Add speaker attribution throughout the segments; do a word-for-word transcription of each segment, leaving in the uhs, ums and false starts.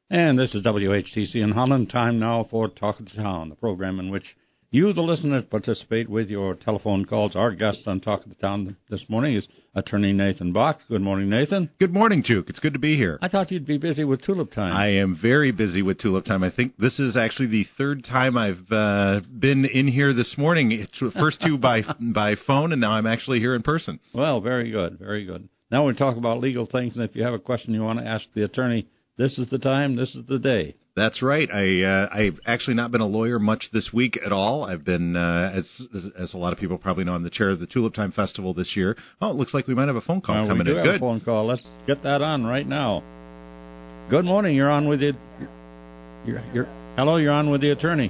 Speaker 1: And this is W H T C in Holland. Time now for Talk of the Town, the program in which you, the listeners, participate with your telephone calls. Our guest on Talk of the Town this morning is Attorney Nathan Bach. Good morning, Nathan.
Speaker 2: Good morning, Juke. It's good to be here.
Speaker 1: I thought you'd be busy with Tulip Time.
Speaker 2: I am very busy with Tulip Time. I think this is actually the third time I've uh, been in here this morning. It's the first two by by phone, and now I'm actually here in person.
Speaker 1: Well, very good, very good. Now we talk about legal things, and if you have a question you want to ask the attorney, this is the time, this is the day.
Speaker 2: That's right. I, uh, I've actually not been a lawyer much this week at all. I've been, uh, as as a lot of people probably know, I'm the chair of the Tulip Time Festival this year. Oh, it looks like we might have a phone call
Speaker 1: well,
Speaker 2: coming
Speaker 1: we do
Speaker 2: in.
Speaker 1: Have
Speaker 2: Good.
Speaker 1: A phone call. Let's get that on right now. Good morning. You're on with the. You're, you're, hello. You're on with the attorney.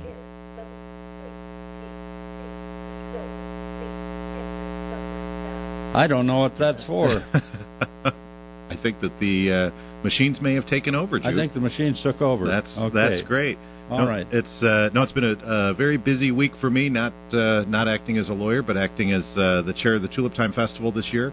Speaker 1: I don't know what that's for.
Speaker 2: I think that the uh, machines may have taken over, Jude.
Speaker 1: I think the machines took over.
Speaker 2: That's
Speaker 1: okay.
Speaker 2: that's great.
Speaker 1: All
Speaker 2: no,
Speaker 1: right.
Speaker 2: It's uh, no, it's been a, a very busy week for me. Not uh, not acting as a lawyer, but acting as uh, the chair of the Tulip Time Festival this year,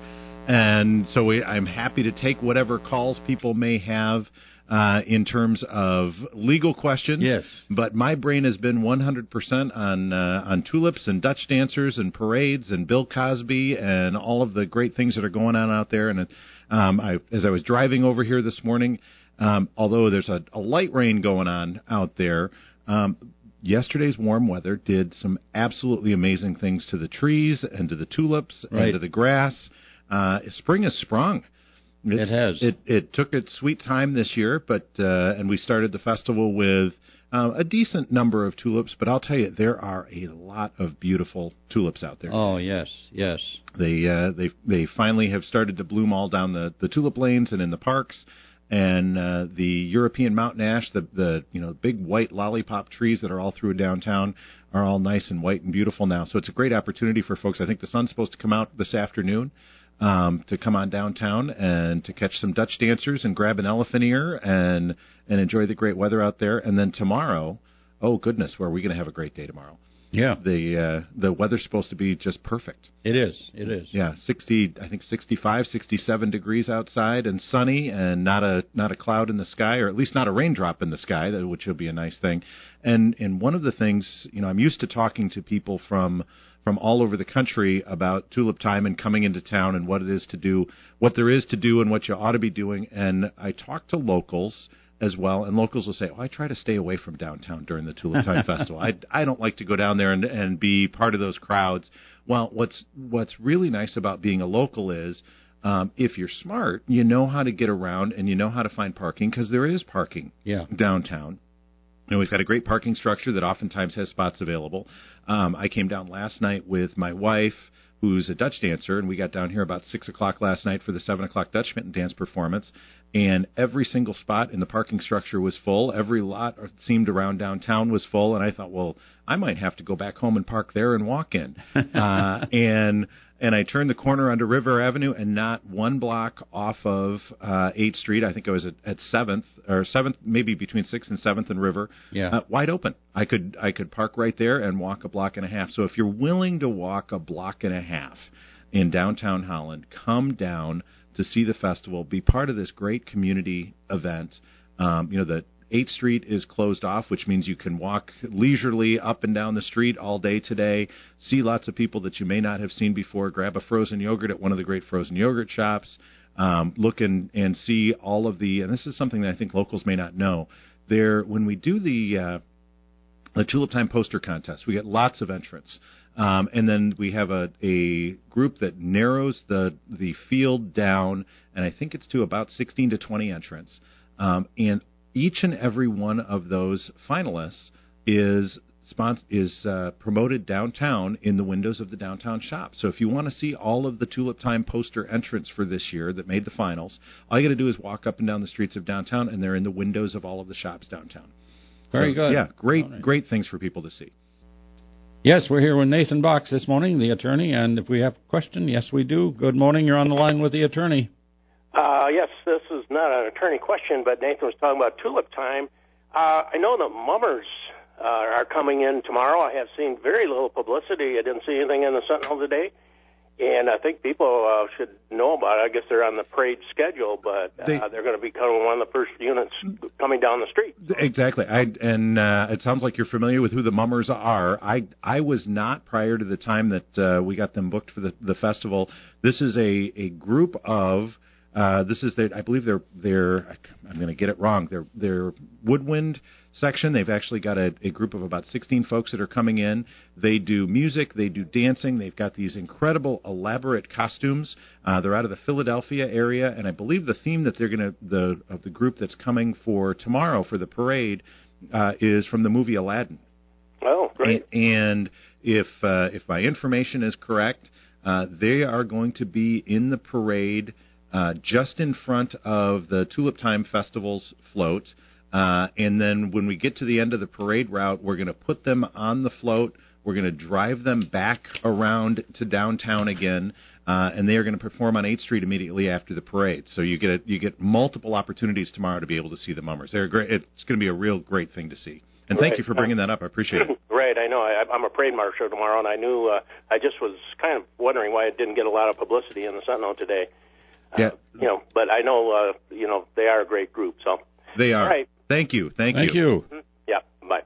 Speaker 2: and so we, I'm happy to take whatever calls people may have uh, in terms of legal questions.
Speaker 1: Yes.
Speaker 2: But my brain has been one hundred percent on uh, on tulips and Dutch dancers and parades and Bill Cosby and all of the great things that are going on out there. And it, Um, I, as I was driving over here this morning, um, although there's a, a light rain going on out there, um, yesterday's warm weather did some absolutely amazing things to the trees and to the tulips
Speaker 1: right.
Speaker 2: and to the grass. Uh, spring has sprung. It's,
Speaker 1: it has.
Speaker 2: It, it took its sweet time this year, but uh, and we started the festival with Uh, a decent number of tulips, but I'll tell you, there are a lot of beautiful tulips out there.
Speaker 1: Oh, yes, yes.
Speaker 2: They uh, they they finally have started to bloom all down the, the tulip lanes and in the parks, and uh, the European mountain ash, the the you know big white lollipop trees that are all through downtown, are all nice and white and beautiful now. So it's a great opportunity for folks. I think the sun's supposed to come out this afternoon. Um, to come on downtown and to catch some Dutch dancers and grab an elephant ear and and enjoy the great weather out there. And then tomorrow, oh goodness, where are we going to have a great day tomorrow?
Speaker 1: Yeah,
Speaker 2: the uh, the weather's supposed to be just perfect.
Speaker 1: It is. It is.
Speaker 2: Yeah, sixty, I think sixty-five, sixty-seven degrees outside and sunny, and not a not a cloud in the sky, or at least not a raindrop in the sky, which will be a nice thing. And and one of the things, you know, I'm used to talking to people from. from all over the country about Tulip Time and coming into town and what it is to do, what there is to do and what you ought to be doing. And I talk to locals as well, and locals will say, oh, I try to stay away from downtown during the Tulip Time Festival. I, I don't like to go down there and, and be part of those crowds. Well, what's what's really nice about being a local is um, if you're smart, you know how to get around and you know how to find parking, because there is parking
Speaker 1: yeah.
Speaker 2: downtown. And we've got a great parking structure that oftentimes has spots available. Um, I came down last night with my wife, who's a Dutch dancer, and we got down here about six o'clock last night for the seven o'clock Dutch Mitten dance performance. And every single spot in the parking structure was full. Every lot seemed around downtown was full. And I thought, well, I might have to go back home and park there and walk in. uh, and and I turned the corner onto River Avenue, and not one block off of uh, eighth Street. I think I was at, at seventh or seventh, maybe between sixth and seventh and River.
Speaker 1: Yeah,
Speaker 2: uh, wide open. I could I could park right there and walk a block and a half. So if you're willing to walk a block and a half in downtown Holland, come down to see the festival, be part of this great community event. Um, you know, the eighth Street is closed off, which means you can walk leisurely up and down the street all day today, see lots of people that you may not have seen before, grab a frozen yogurt at one of the great frozen yogurt shops, um, look and, and see all of the, and this is something that I think locals may not know, there, when we do the, uh, the Tulip Time poster contest, we get lots of entrants. Um, and then we have a, a group that narrows the the field down, and I think it's to about sixteen to twenty entrants. Um, and each and every one of those finalists is spons- is uh, promoted downtown in the windows of the downtown shop. So if you want to see all of the Tulip Time poster entrants for this year that made the finals, all you got to do is walk up and down the streets of downtown, and they're in the windows of all of the shops downtown.
Speaker 1: Very
Speaker 2: so,
Speaker 1: good.
Speaker 2: Yeah, great,
Speaker 1: right.
Speaker 2: great things for people to see.
Speaker 1: Yes, we're here with Nathan Bach this morning, the attorney, and if we have a question, yes, we do. Good morning. You're on the line with the attorney.
Speaker 3: Uh, yes, this is not an attorney question, but Nathan was talking about Tulip Time. Uh, I know that mummers uh, are coming in tomorrow. I have seen very little publicity. I didn't see anything in the Sentinel today. And I think people uh, should know about it. I guess they're on the parade schedule, but uh, they, they're going to be coming one of the first units coming down the street. So.
Speaker 2: Exactly. I, and uh, it sounds like you're familiar with who the Mummers are. I I was not prior to the time that uh, we got them booked for the, the festival. This is a, a group of, uh, this is their, I believe they're, they're I'm going to get it wrong, they're, they're woodwind section. They've actually got a, a group of about sixteen folks that are coming in. They do music, they do dancing. They've got these incredible, elaborate costumes. Uh, they're out of the Philadelphia area, and I believe the theme that they're going to the of the group that's coming for tomorrow for the parade uh, is from the movie Aladdin.
Speaker 3: Oh, great!
Speaker 2: And, and if uh, if my information is correct, uh, they are going to be in the parade uh, just in front of the Tulip Time Festival's float. Uh, and then when we get to the end of the parade route, we're going to put them on the float. We're going to drive them back around to downtown again, uh, and they are going to perform on eighth Street immediately after the parade. So you get a, you get multiple opportunities tomorrow to be able to see the Mummers. They're great. It's going to be a real great thing to see. And thank
Speaker 3: right.
Speaker 2: you for bringing that up. I appreciate it.
Speaker 3: Right, I know. I, I'm a parade marshal tomorrow, and I knew. Uh, I just was kind of wondering why it didn't get a lot of publicity in the Sentinel today. Uh,
Speaker 2: yeah.
Speaker 3: You know, but I know. Uh, you know, they are a great group. So
Speaker 2: they are.
Speaker 3: All right.
Speaker 2: Thank you. Thank,
Speaker 1: Thank you.
Speaker 3: you. Yeah, bye.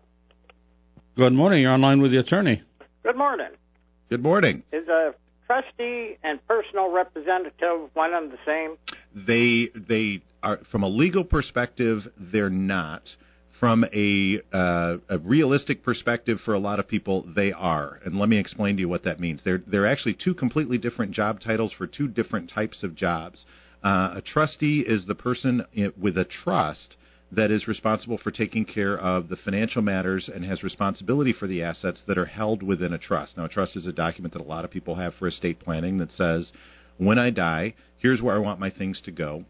Speaker 1: Good morning. You're online with the attorney.
Speaker 4: Good morning.
Speaker 2: Good morning.
Speaker 4: Is a trustee and personal representative one and the same?
Speaker 2: They they are, from a legal perspective, they're not. From a uh, a realistic perspective, for a lot of people, they are. And let me explain to you what that means. They're they're actually two completely different job titles for two different types of jobs. Uh, a trustee is the person with a trust that is responsible for taking care of the financial matters and has responsibility for the assets that are held within a trust. Now, a trust is a document that a lot of people have for estate planning that says, when I die, here's where I want my things to go,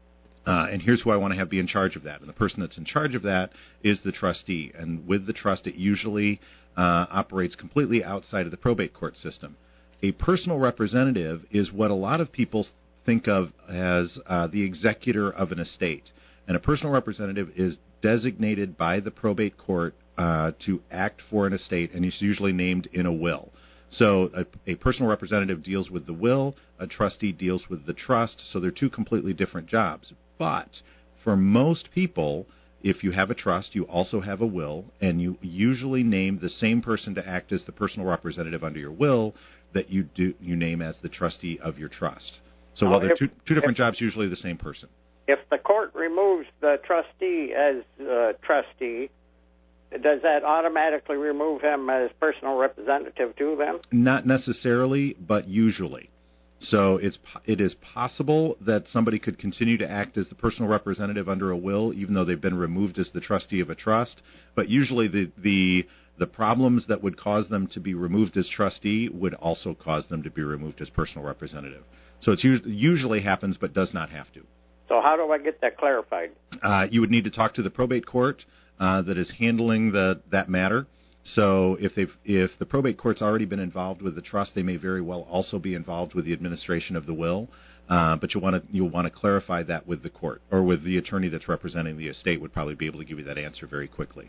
Speaker 2: uh, and here's who I want to have be in charge of that. And the person that's in charge of that is the trustee. And with the trust, it usually uh, operates completely outside of the probate court system. A personal representative is what a lot of people think of as uh, the executor of an estate. And a personal representative is designated by the probate court uh, to act for an estate, and is usually named in a will. So a, a personal representative deals with the will, a trustee deals with the trust, so they're two completely different jobs. But for most people, if you have a trust, you also have a will, and you usually name the same person to act as the personal representative under your will that you do you name as the trustee of your trust. So while they're two, two different jobs, usually the same person.
Speaker 4: If the court removes the trustee as uh, trustee, does that automatically remove him as personal representative to them?
Speaker 2: Not necessarily, but usually. So it's it is possible that somebody could continue to act as the personal representative under a will, even though they've been removed as the trustee of a trust. But usually the the the problems that would cause them to be removed as trustee would also cause them to be removed as personal representative. So it usually happens, but does not have to.
Speaker 4: So how do I get that clarified?
Speaker 2: Uh, you would need to talk to the probate court uh, that is handling the that matter. So if they've if the probate court's already been involved with the trust, they may very well also be involved with the administration of the will. Uh, but you want to you'll want to clarify that with the court, or with the attorney that's representing the estate would probably be able to give you that answer very quickly.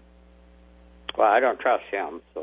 Speaker 4: Well, I don't trust him, so.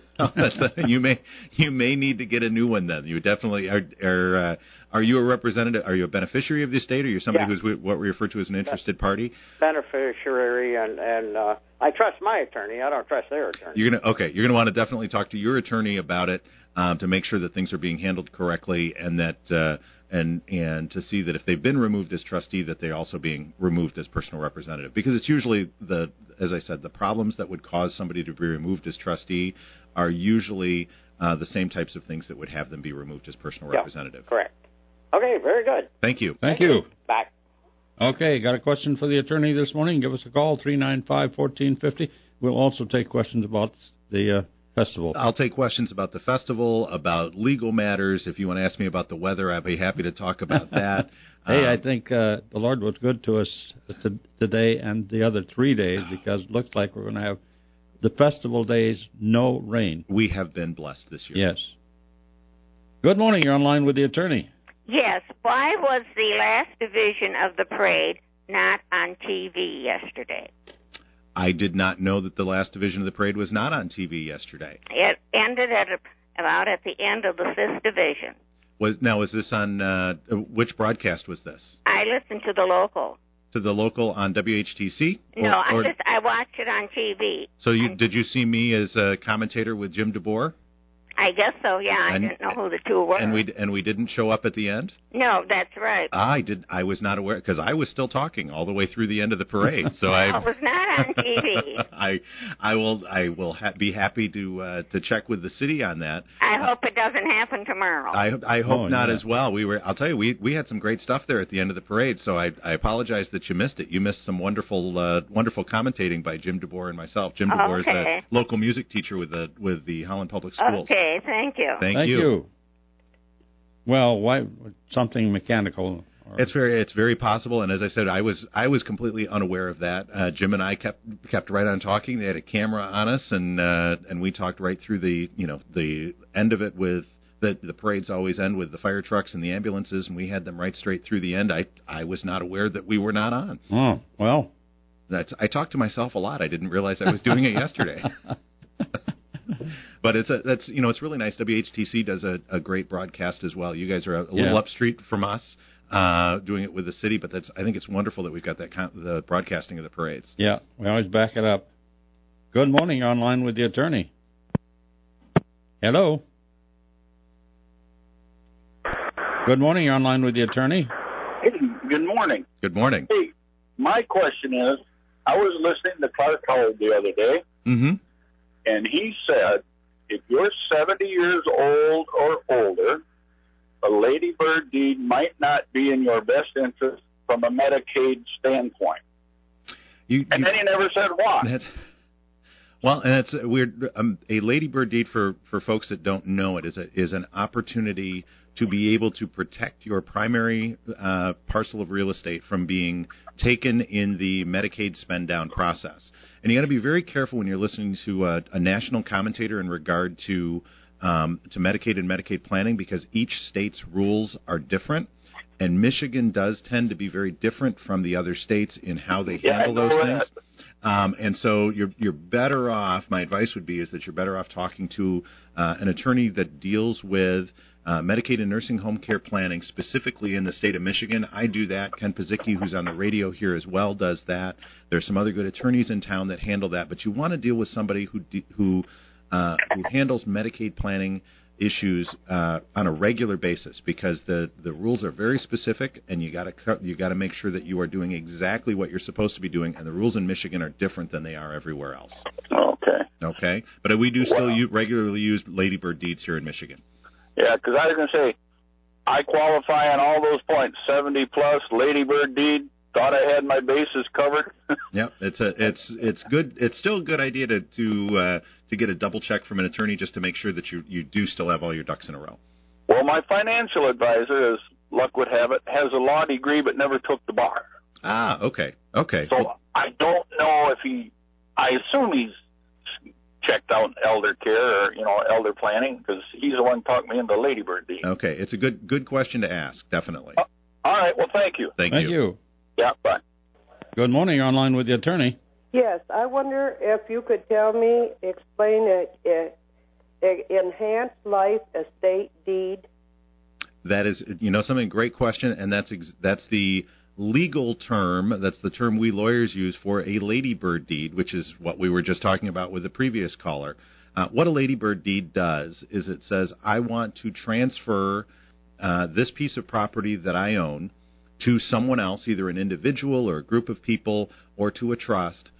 Speaker 2: you may you may need to get a new one then. You definitely are. Are, uh, are you a representative? Are you a beneficiary of the estate, or are you somebody
Speaker 4: yeah.
Speaker 2: who's what we refer to as an interested party?
Speaker 4: Beneficiary, and and uh, I trust my attorney. I don't trust their attorney.
Speaker 2: You're gonna okay. You're gonna want to definitely talk to your attorney about it um, to make sure that things are being handled correctly, and that uh, and and to see that if they've been removed as trustee, that they're also being removed as personal representative. Because it's usually the, as I said, the problems that would cause somebody to be removed as trustee are usually uh, the same types of things that would have them be removed as personal
Speaker 4: yeah,
Speaker 2: representative.
Speaker 4: Correct. Okay, very good.
Speaker 2: Thank you.
Speaker 1: Thank you.
Speaker 4: Bye.
Speaker 1: Okay, got a question for the attorney this morning? Give us a call, three nine five, one four five zero. We'll also take questions about the uh, festival.
Speaker 2: I'll take questions about the festival, about legal matters. If you want to ask me about the weather, I'd be happy to talk about that.
Speaker 1: Hey,
Speaker 2: um,
Speaker 1: I think uh, the Lord was good to us t- today and the other three days, because it looks like we're going to have the festival days, no rain.
Speaker 2: We have been blessed this year.
Speaker 1: Yes. Good morning. You're online with the attorney.
Speaker 5: Yes. Why was the last division of the parade not on T V yesterday?
Speaker 2: I did not know that the last division of the parade was not on T V yesterday.
Speaker 5: It ended at a, about at the end of the fifth division.
Speaker 2: Was now was this on uh, which broadcast was this?
Speaker 5: I listened to the local.
Speaker 2: To the local on W H T C?
Speaker 5: No,
Speaker 2: or,
Speaker 5: I
Speaker 2: or,
Speaker 5: just I watched it on T V.
Speaker 2: So you did you see me as a commentator with Jim DeBoer?
Speaker 5: I guess so. Yeah, I
Speaker 2: and,
Speaker 5: didn't know who the two were.
Speaker 2: And we and we didn't show up at the end.
Speaker 5: No, that's right.
Speaker 2: I did. I was not aware because I was still talking all the way through the end of the parade. So
Speaker 5: no,
Speaker 2: I
Speaker 5: it was not on T V.
Speaker 2: I I will I will ha- be happy to uh, to check with the city on that.
Speaker 5: I hope it doesn't happen tomorrow.
Speaker 2: I I hope
Speaker 1: oh,
Speaker 2: not
Speaker 1: yeah.
Speaker 2: as well. We were. I'll tell you, we we had some great stuff there at the end of the parade. So I I apologize that you missed it. You missed some wonderful uh, wonderful commentating by Jim DeBoer and myself. Jim DeBoer
Speaker 5: okay.
Speaker 2: is a local music teacher with the with the Holland Public Schools.
Speaker 5: Okay, thank you.
Speaker 2: Thank,
Speaker 1: Thank
Speaker 2: you.
Speaker 1: you. Well, why something mechanical? Or...
Speaker 2: It's very, it's very possible. And as I said, I was, I was completely unaware of that. Uh, Jim and I kept, kept right on talking. They had a camera on us, and uh, and we talked right through the, you know, the end of it with the the parades always end with the fire trucks and the ambulances, and we had them right straight through the end. I, I was not aware that we were not on.
Speaker 1: Oh well,
Speaker 2: that's. I talked to myself a lot. I didn't realize I was doing it yesterday. But it's a, that's you know it's really nice. W H T C does a, a great broadcast as well. You guys are a, a little
Speaker 1: yeah.
Speaker 2: up street from us, uh, doing it with the city. But that's I think it's wonderful that we've got that con- the broadcasting of the parades.
Speaker 1: Yeah, we always back it up. Good morning. You're online with the attorney. Hello. Good morning. You're online with the attorney.
Speaker 6: Hey, good morning.
Speaker 2: Good morning.
Speaker 6: Hey, my question is, I was listening to Clark Howard the other day,
Speaker 2: Mm-hmm.
Speaker 6: and he said, if you're seventy years old or older, a Lady Bird deed might not be in your best interest from a Medicaid standpoint.
Speaker 2: You,
Speaker 6: And
Speaker 2: you,
Speaker 6: then he never said why.
Speaker 2: That's, well, and it's weird. Um, a ladybird deed, for, for folks that don't know it, is a, is an opportunity to be able to protect your primary uh, parcel of real estate from being taken in the Medicaid spend down process. And you got to be very careful when you're listening to a, a national commentator in regard to um, to Medicaid and Medicaid planning, because each state's rules are different. And Michigan does tend to be very different from the other states in how they
Speaker 6: Yeah,
Speaker 2: handle
Speaker 6: I know
Speaker 2: those things.
Speaker 6: that.
Speaker 2: Um, and so you're you're better off. My advice would be is that you're better off talking to uh, an attorney that deals with uh, Medicaid and nursing home care planning specifically in the state of Michigan. I do that. Ken Pazicki, who's on the radio here as well, does that. There's some other good attorneys in town that handle that. But you want to deal with somebody who de- who uh, who handles Medicaid planning issues uh, on a regular basis, because the, the rules are very specific, and you got to you got to make sure that you are doing exactly what you're supposed to be doing. And the rules in Michigan are different than they are everywhere else.
Speaker 6: Okay.
Speaker 2: Okay, but we do still
Speaker 6: Wow.
Speaker 2: u- regularly use ladybird deeds here in Michigan.
Speaker 6: Yeah, because I was going to say, I qualify on all those points, seventy plus, Lady Bird deed, thought I had my bases covered.
Speaker 2: Yep, it's a it's it's good. It's still a good idea to to uh, to get a double check from an attorney just to make sure that you you do still have all your ducks in a row.
Speaker 6: Well, my financial advisor, as luck would have it, has a law degree but never took the bar.
Speaker 2: Ah, okay, okay.
Speaker 6: So
Speaker 2: Well,
Speaker 6: I don't know if he, I assume he's checked out elder care or, you know, elder planning, because he's the one who talked me into Lady Bird deed.
Speaker 2: okay, it's a good good question to ask. Definitely.
Speaker 6: Uh, All right, well, thank you.
Speaker 2: Thank,
Speaker 1: Thank you.
Speaker 6: Yeah, bye.
Speaker 1: Good morning. You're online with the attorney.
Speaker 7: Yes, I wonder if you could tell me, explain it, it, it enhanced life estate deed.
Speaker 2: That is, you know, something great question, and that's ex- that's the legal term. That's the term we lawyers use for a ladybird deed, which is what we were just talking about with the previous caller. Uh, what a ladybird deed does is it says, I want to transfer uh, this piece of property that I own to someone else, either an individual or a group of people or to a trust,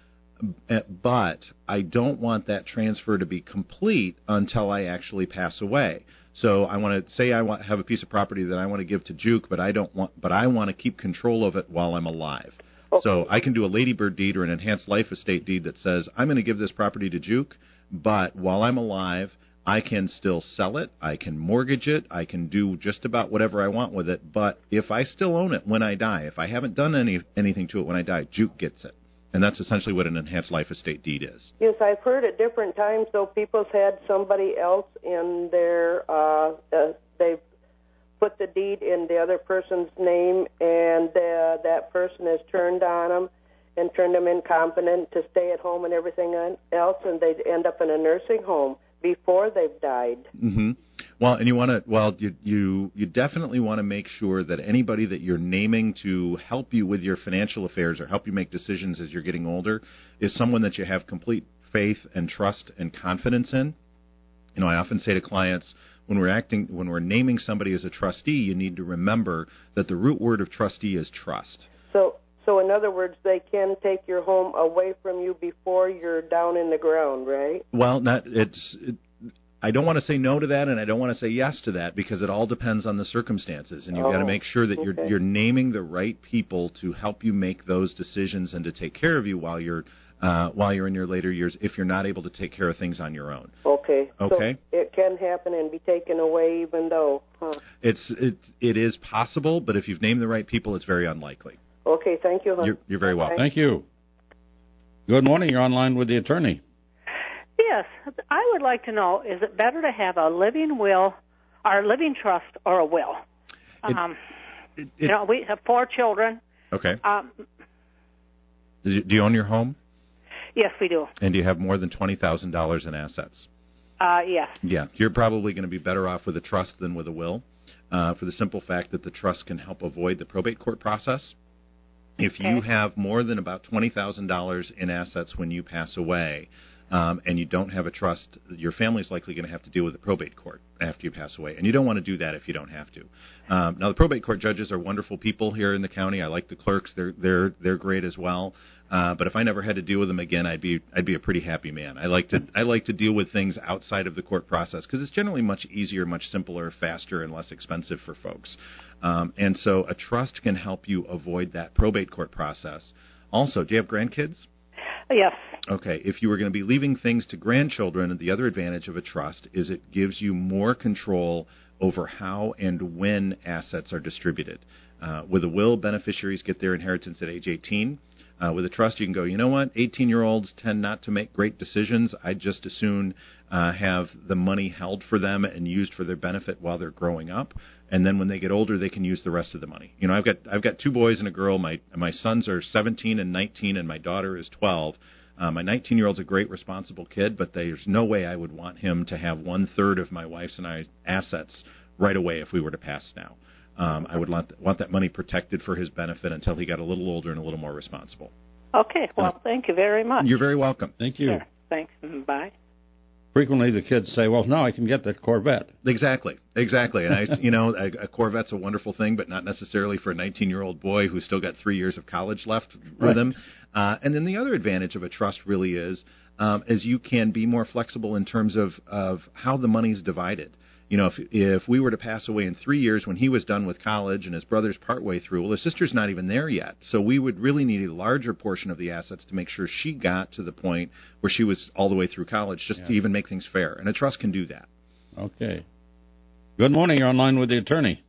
Speaker 2: but I don't want that transfer to be complete until I actually pass away. So I want to say I want have a piece of property that I want to give to Juke, but I don't want, but I want to keep control of it while I'm alive. Okay. So I can do a ladybird deed or an enhanced life estate deed that says I'm going to give this property to Juke, but while I'm alive, I can still sell it, I can mortgage it, I can do just about whatever I want with it, but if I still own it when I die, if I haven't done any anything to it when I die, Juke gets it. And that's essentially what an enhanced life estate deed is.
Speaker 7: Yes, I've heard at different times, though, people's had somebody else in their, uh, uh, they've put the deed in the other person's name, and uh, that person has turned on them and turned them incompetent to stay at home and everything else, and they'd end up in a nursing home before they've died.
Speaker 2: Mm-hmm. Well, and you want to, well, you, you, you definitely want to make sure that anybody that you're naming to help you with your financial affairs or help you make decisions as you're getting older is someone that you have complete faith and trust and confidence in. You know, I often say to clients, when we're acting, when we're naming somebody as a trustee, you need to remember that the root word of trustee is trust.
Speaker 7: So, so in other words, they can take your home away from you before you're down in the ground, right?
Speaker 2: Well, not it's. It, I don't want to say no to that, and I don't want to say yes to that, because it all depends on the circumstances, and you've
Speaker 7: oh,
Speaker 2: got to make sure that
Speaker 7: okay.
Speaker 2: you're you're naming the right people to help you make those decisions and to take care of you while you're uh, while you're in your later years. If you're not able to take care of things on your own.
Speaker 7: Okay.
Speaker 2: Okay.
Speaker 7: So it can happen and be taken away, even though. Huh.
Speaker 2: It's it it is possible, but if you've named the right people, it's very unlikely.
Speaker 7: Okay. Thank you. Huh?
Speaker 2: You're, you're very welcome.
Speaker 1: Thank you. Good morning. You're online with the attorney.
Speaker 8: Yes, I would like to know, is it better to have a living will or a living trust or a will?
Speaker 2: It,
Speaker 8: um,
Speaker 2: it, it,
Speaker 8: you know, we have four children.
Speaker 2: Okay.
Speaker 8: Um,
Speaker 2: do, you, do you own your home?
Speaker 8: Yes, we do.
Speaker 2: And do you have more than twenty thousand dollars in assets?
Speaker 8: Uh, yes.
Speaker 2: Yeah, you're probably going to be better off with a trust than with a will, uh, for the simple fact that the trust can help avoid the probate court process. If
Speaker 8: okay.
Speaker 2: you have more than about twenty thousand dollars in assets when you pass away, Um, and you don't have a trust, your family's likely going to have to deal with the probate court after you pass away. And you don't want to do that if you don't have to. Um, now, the probate court judges are wonderful people here in the county. I like the clerks. They're they're they're great as well. Uh, but if I never had to deal with them again, I'd be I'd be a pretty happy man. I like to I like to deal with things outside of the court process because it's generally much easier, much simpler, faster, and less expensive for folks. Um, and so a trust can help you avoid that probate court process. Also, do you have grandkids?
Speaker 8: Yes.
Speaker 2: Okay, if you were going to be leaving things to grandchildren, the other advantage of a trust is it gives you more control over how and when assets are distributed. Uh, with a will, beneficiaries get their inheritance at age eighteen. Uh, with a trust, you can go, you know what, eighteen-year-olds tend not to make great decisions. I'd just as soon uh, have the money held for them and used for their benefit while they're growing up. And then when they get older, they can use the rest of the money. You know, I've got I've got two boys and a girl. My my sons are seventeen and nineteen, and my daughter is twelve. Uh, my nineteen-year-old's a great, responsible kid, but there's no way I would want him to have one-third of my wife's and I's assets right away if we were to pass now. Um, I would want, want that money protected for his benefit until he got a little older and a little more responsible.
Speaker 8: Okay. Well, uh, thank you very much.
Speaker 2: You're very welcome.
Speaker 1: Thank you.
Speaker 8: Sure. Thanks. Bye.
Speaker 1: Frequently, the kids say, "Well, now I can get that Corvette."
Speaker 2: Exactly, exactly. And I, you know, a, a Corvette's a wonderful thing, but not necessarily for a nineteen-year-old boy who's still got three years of college left with
Speaker 1: right.
Speaker 2: him. Uh, and then the other advantage of a trust really is, um, is you can be more flexible in terms of of how the money's divided. You know, if if we were to pass away in three years when he was done with college and his brother's partway through, well, his sister's not even there yet. So we would really need a larger portion of the assets to make sure she got to the point where she was all the way through college, just
Speaker 1: yeah.
Speaker 2: to even make things fair. And a trust can do that.
Speaker 1: Okay. Good morning. You're online with the attorney.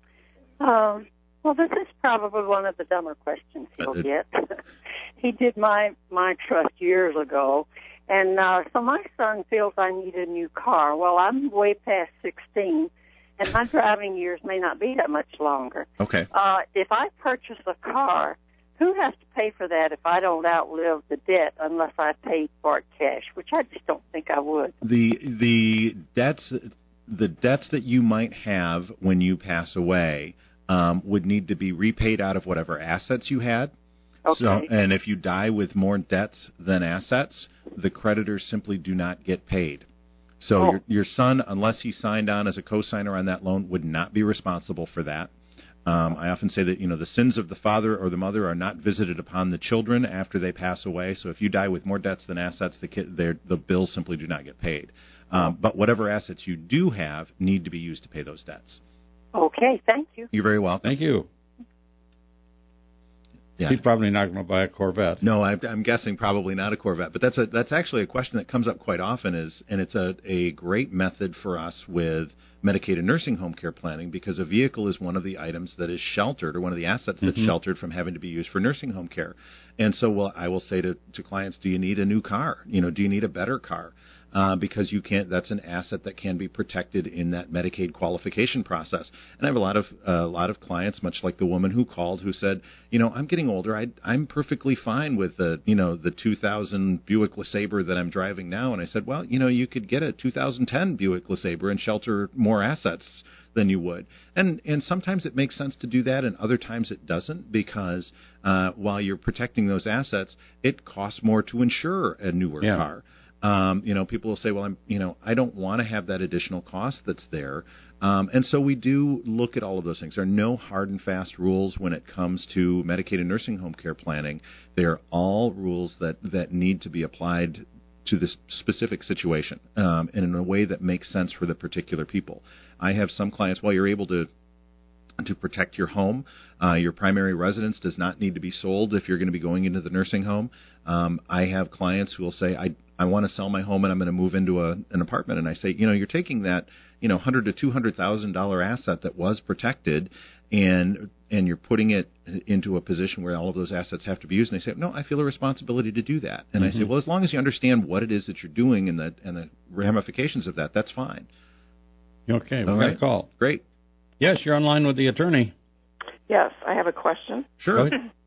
Speaker 9: Um, well, this is probably one of the dumber questions he'll uh, get. He did my, my trust years ago. And uh, so my son feels I need a new car. Well, I'm way past sixteen, and my driving years may not be that much longer.
Speaker 2: Okay.
Speaker 9: Uh, if I purchase a car, who has to pay for that if I don't outlive the debt unless I pay for it cash, which I just don't think I would.
Speaker 2: The the debts the debts that you might have when you pass away um, would need to be repaid out of whatever assets you had.
Speaker 9: Okay.
Speaker 2: So, and if you die with more debts than assets, the creditors simply do not get paid. So
Speaker 9: oh.
Speaker 2: your, your son, unless he signed on as a co-signer on that loan, would not be responsible for that. Um, I often say that, you know, the sins of the father or the mother are not visited upon the children after they pass away. So if you die with more debts than assets, the kid, the bills simply do not get paid. Um, but whatever assets you do have need to be used to pay those debts.
Speaker 9: Okay, thank you.
Speaker 2: You're very welcome.
Speaker 1: Thank you.
Speaker 2: Yeah.
Speaker 1: He's probably not going to buy a Corvette.
Speaker 2: No, I, I'm guessing probably not a Corvette. But that's a that's actually a question that comes up quite often, is, and it's a, a great method for us with Medicaid and nursing home care planning, because a vehicle is one of the items that is sheltered, or one of the assets that's mm-hmm. sheltered from having to be used for nursing home care. And so, well, I will say to, to clients, do you need a new car? You know, do you need a better car? Uh, because you can't. That's an asset that can be protected in that Medicaid qualification process. And I have a lot of uh, a lot of clients, much like the woman who called, who said, you know, I'm getting older. I, I'm perfectly fine with the, you know, the two thousand Buick LeSabre that I'm driving now. And I said, well, you know, you could get a two thousand ten Buick LeSabre and shelter more more assets than you would. And and sometimes it makes sense to do that, and other times it doesn't, because uh, while you're protecting those assets, it costs more to insure a newer
Speaker 1: yeah.
Speaker 2: car. Um, you know, people will say, well, I'm, you know, I don't want to have that additional cost that's there. Um, and so we do look at all of those things. There are no hard and fast rules when it comes to Medicaid and nursing home care planning. They are all rules that, that need to be applied to this specific situation um, and in a way that makes sense for the particular people. I have some clients, while you're able to to protect your home, uh, your primary residence does not need to be sold if you're going to be going into the nursing home. Um, I have clients who will say, I I want to sell my home and I'm going to move into a, an apartment. And I say, you know, you're taking that, you know, one hundred to two hundred thousand dollar asset that was protected, and and you're putting it into a position where all of those assets have to be used. And they say, no, I feel a responsibility to do that. And mm-hmm. I say, well, as long as you understand what it is that you're doing and the and the ramifications of that, that's fine.
Speaker 1: Okay, we
Speaker 2: all
Speaker 1: got
Speaker 2: right.
Speaker 1: a call.
Speaker 2: Great.
Speaker 1: Yes, you're online with the attorney.
Speaker 10: Yes, I have a question.
Speaker 2: Sure.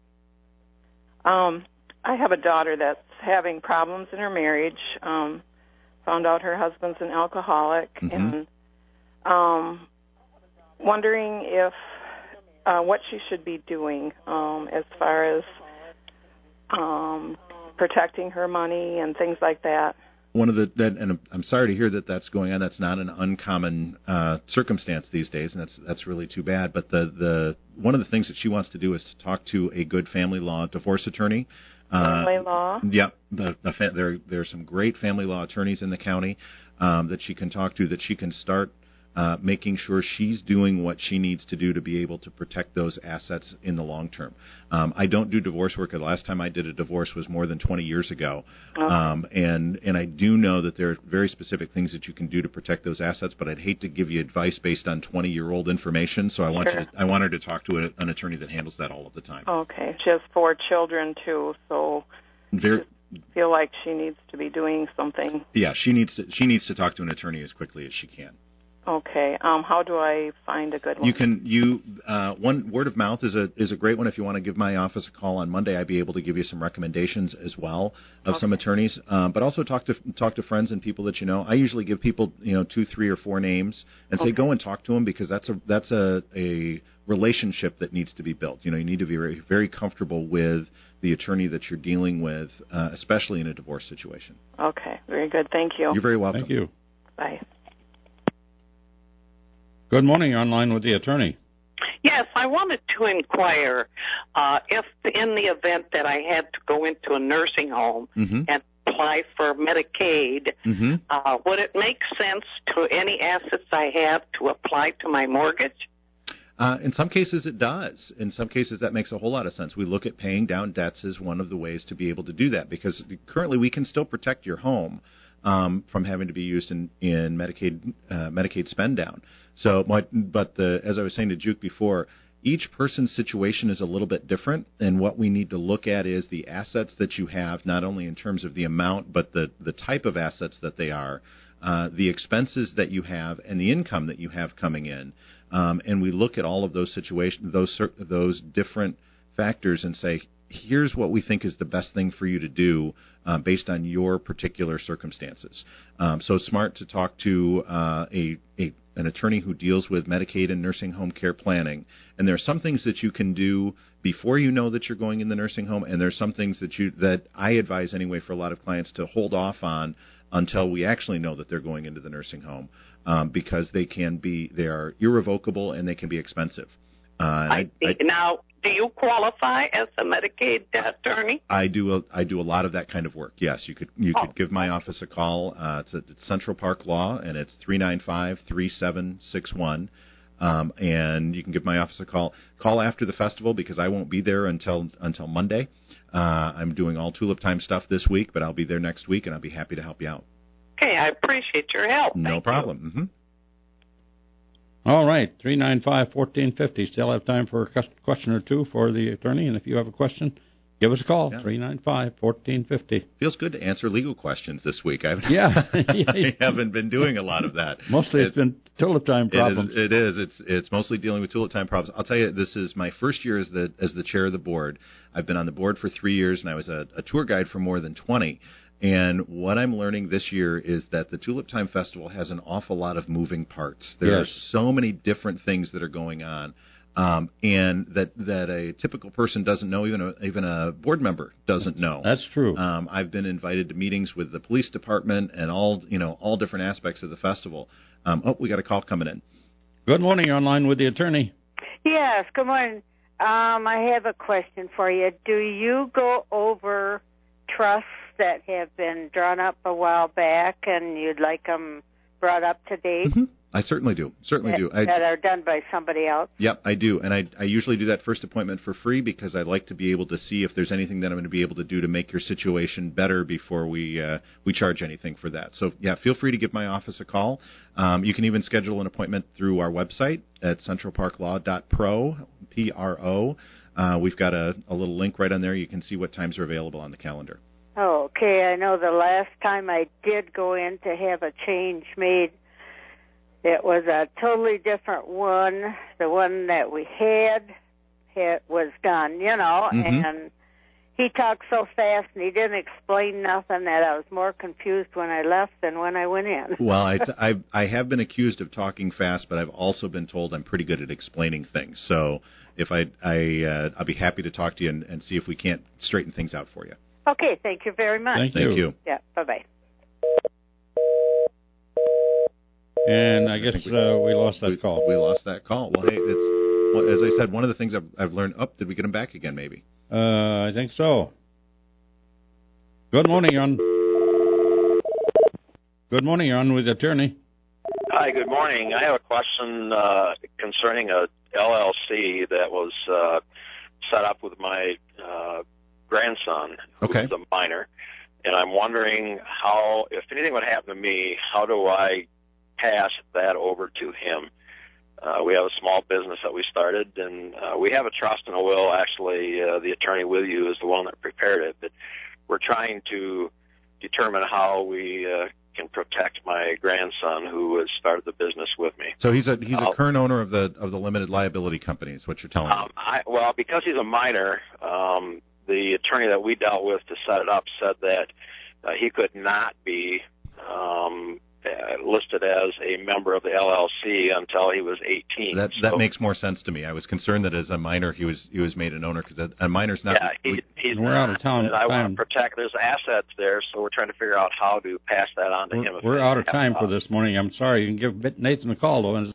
Speaker 10: um, I have a daughter that's having problems in her marriage. Um, found out her husband's an alcoholic, mm-hmm. and um, wondering if uh, what she should be doing um, as far as um, protecting her money and things like that.
Speaker 2: One of the that, and I'm sorry to hear that that's going on. That's not an uncommon uh, circumstance these days, and that's that's really too bad. But the, the one of the things that she wants to do is to talk to a good family law divorce attorney.
Speaker 10: Family uh, law.
Speaker 2: Yep, the, the fa- there there are some great family law attorneys in the county um, that she can talk to. That she can start uh, making sure she's doing what she needs to do to be able to protect those assets in the long term. Um, I don't do divorce work. The last time I did a divorce was more than twenty years ago.
Speaker 10: Okay.
Speaker 2: Um, and, and I do know that there are very specific things that you can do to protect those assets, but I'd hate to give you advice based on twenty-year-old information, so I want,
Speaker 10: sure.
Speaker 2: you to, I want her to talk to a, an attorney that handles that all of the time.
Speaker 10: Okay. She has four children, too, so
Speaker 2: Very,
Speaker 10: I feel like she needs to be doing something.
Speaker 2: Yeah, she needs to, she needs to talk to an attorney as quickly as she can.
Speaker 10: Okay. Um, how do I find a good one?
Speaker 2: You can you uh, one word of mouth is a is a great one. If you want to give my office a call on Monday, I'd be able to give you some recommendations as well of
Speaker 10: okay.
Speaker 2: some attorneys. Um, but also talk to talk to friends and people that you know. I usually give people you know two, three, or four names and say
Speaker 10: okay.
Speaker 2: go and talk to them, because that's a that's a, a relationship that needs to be built. You know, you need to be very very comfortable with the attorney that you're dealing with, uh, especially in a divorce situation.
Speaker 10: Okay. Very good. Thank you.
Speaker 2: You're very welcome.
Speaker 1: Thank you.
Speaker 10: Bye.
Speaker 1: Good morning. You're online with the attorney.
Speaker 11: Yes, I wanted to inquire uh, if in the event that I had to go into a nursing home
Speaker 2: mm-hmm.
Speaker 11: and apply for Medicaid,
Speaker 2: mm-hmm.
Speaker 11: uh, would it make sense to any assets I have to apply to my mortgage?
Speaker 2: Uh, in some cases, it does. In some cases, that makes a whole lot of sense. We look at paying down debts as one of the ways to be able to do that, because currently we can still protect your home um, from having to be used in, in Medicaid uh, Medicaid spend down. So, my, but the, as I was saying to Juke before, each person's situation is a little bit different, and what we need to look at is the assets that you have, not only in terms of the amount, but the, the type of assets that they are, uh, the expenses that you have, and the income that you have coming in. Um, and we look at all of those situations, those those different factors, and say, here's what we think is the best thing for you to do uh, based on your particular circumstances. Um, so it's smart to talk to uh, a, a an attorney who deals with Medicaid and nursing home care planning. And there are some things that you can do before you know that you're going in the nursing home, and there's some things that you that I advise anyway for a lot of clients to hold off on until we actually know that they're going into the nursing home, um, because they can be they are irrevocable and they can be expensive. Uh,
Speaker 11: I, I, now, do you qualify as a Medicaid attorney?
Speaker 2: I do. A, I do a lot of that kind of work. Yes, you could. You oh. could give my office a call. Uh, it's at Central Park Law, and it's three nine five, three seven six one. Um, and you can give my office a call. Call after the festival, because I won't be there until until Monday. Uh, I'm doing all Tulip Time stuff this week, but I'll be there next week, and I'll be happy to help you out.
Speaker 11: Okay, I appreciate your help.
Speaker 2: No
Speaker 11: Thank
Speaker 2: problem. Mm-hmm.
Speaker 1: All right, three nine five, one four five zero. Still have time for a question or two for the attorney, and if you have a question, give us a call, yeah. three nine five, one four five zero.
Speaker 2: Feels good to answer legal questions this week. I haven't,
Speaker 1: yeah.
Speaker 2: I haven't been doing a lot of that.
Speaker 1: Mostly it's, it's been Tulip Time problems.
Speaker 2: It is, it is. It's it's mostly dealing with Tulip Time problems. I'll tell you, this is my first year as the as the chair of the board. I've been on the board for three years, and I was a, a tour guide for more than twenty. And what I'm learning this year is that the Tulip Time Festival has an awful lot of moving parts. There
Speaker 1: yes.
Speaker 2: are so many different things that are going on. Um, and that, that a typical person doesn't know, even a, even a board member doesn't know.
Speaker 1: That's true.
Speaker 2: Um, I've been invited to meetings with the police department and all, you know, all different aspects of the festival. Um, oh, we got a call coming in.
Speaker 1: Good morning. You're online with the attorney.
Speaker 12: Yes, good morning. Um, I have a question for you. Do you go over trusts that have been drawn up a while back and you'd like them brought up to date?
Speaker 2: Mm-hmm. I certainly do. Certainly
Speaker 12: that,
Speaker 2: do. I,
Speaker 12: that are done by somebody else?
Speaker 2: Yep, I do. And I, I usually do that first appointment for free because I like to be able to see if there's anything that I'm going to be able to do to make your situation better before we uh, we charge anything for that. So, yeah, feel free to give my office a call. Um, you can even schedule an appointment through our website at central park law dot pro, P R O. Uh, we've got a, a little link right on there. You can see what times are available on the calendar.
Speaker 12: Oh, okay. I know the last time I did go in to have a change made, it was a totally different one. The one that we had, had was done, you know,
Speaker 2: mm-hmm.
Speaker 12: and he talked so fast and he didn't explain nothing that I was more confused when I left than when I went in.
Speaker 2: Well, I, I, I have been accused of talking fast, but I've also been told I'm pretty good at explaining things. So if I, I, uh, I'll be happy to talk to you and, and see if we can't straighten things out for you.
Speaker 12: Okay, thank you very much.
Speaker 1: Thank,
Speaker 2: thank
Speaker 1: you.
Speaker 2: you.
Speaker 12: Yeah, bye-bye.
Speaker 1: And I guess I we, uh, we lost that
Speaker 2: we,
Speaker 1: call.
Speaker 2: We lost that call. Well, hey, it's well, as I said, one of the things I've, I've learned. Oh, did we get him back again? Maybe.
Speaker 1: Uh, I think so. Good morning, you're on. Good morning, you're on with the attorney.
Speaker 13: Hi, good morning. I have a question uh, concerning a L L C that was uh, set up with my uh, grandson, who's
Speaker 2: okay.
Speaker 13: a minor. And I'm wondering how, if anything would happen to me, how do I pass that over to him? Uh, we have a small business that we started, and uh, we have a trust and a will. Actually, uh, the attorney with you is the one that prepared it. But we're trying to determine how we uh, can protect my grandson who has started the business with me.
Speaker 2: So he's a he's a
Speaker 13: uh,
Speaker 2: current owner of the of the limited liability company, is what you're telling
Speaker 13: um,
Speaker 2: me.
Speaker 13: I, well, because he's a minor, um, the attorney that we dealt with to set it up said that uh, he could not be um, uh, listed as a member of the L L C until he was eighteen.
Speaker 2: That
Speaker 13: so,
Speaker 2: that makes more sense to me. I was concerned that as a minor he was he was made an owner because a minor's not.
Speaker 13: Yeah, he, he's
Speaker 1: we're
Speaker 13: not,
Speaker 1: out of time.
Speaker 13: And I want to protect. There's assets there, so we're trying to figure out how to pass that on to
Speaker 1: we're,
Speaker 13: him.
Speaker 1: We're out of time for this morning. I'm sorry. You can give Nathan a call though. And